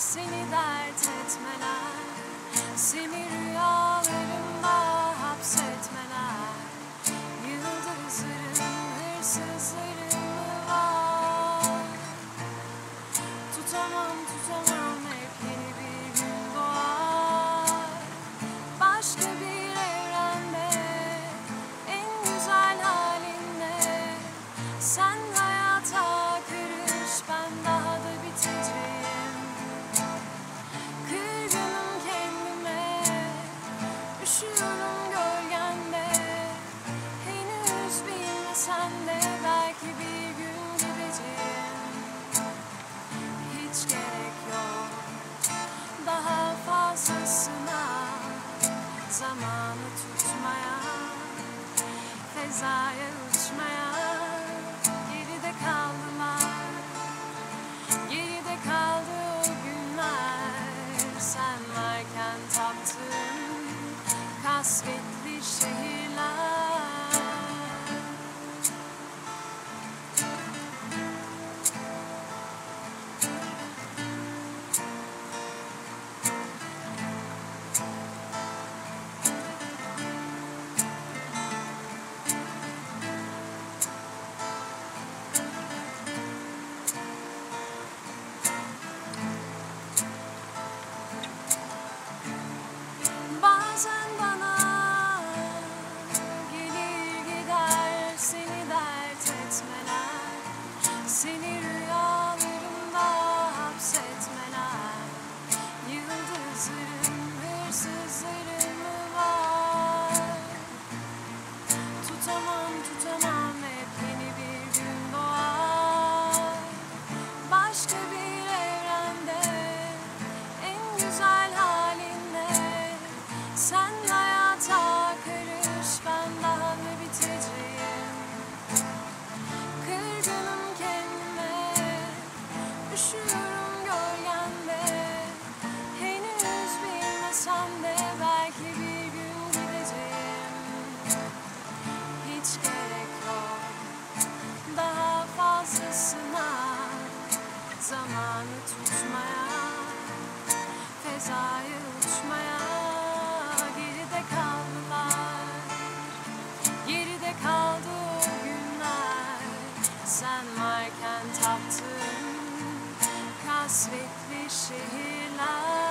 seni dert etmeler, seni rüyalarımda hapsetmeler. Yıldızların hırsızları mı var? Tutamam hep yeni bir gün doğar. Başka bir evrende en güzel halinle sen hayata karış, ben daha da biteceğim. Kırgınım kendime, üşüyorum gölgende. Henüz bilmesen de belki bir gün gideceğim. Hiç gerek yok daha fazlasına, zamanı tutmaya, fezaya uçmaya. Geride kaldılar, geride kaldı o günler. Sen varken taptığım kasvetli şehirler. Bazen bana gelir gider seni dert etmeler, seni rüyalarımda hapsetmeler. Yıldızların hırsızları mı var? Tutamam hep yeni bir gün doğar. Başka bir evrende en güzel halinle sen hayata karış, ben daha da biteceğim. Kırgınım kendime, üşüyorum gölgende. Henüz bilmesem de belki bir gün gideceğim. Hiç gerek yok daha fazlasına, zamanı tutmaya, fezaya uçmaya. Geride kaldılar, geride kaldı o günler. Sen varken taptığım kasvetli şehirler.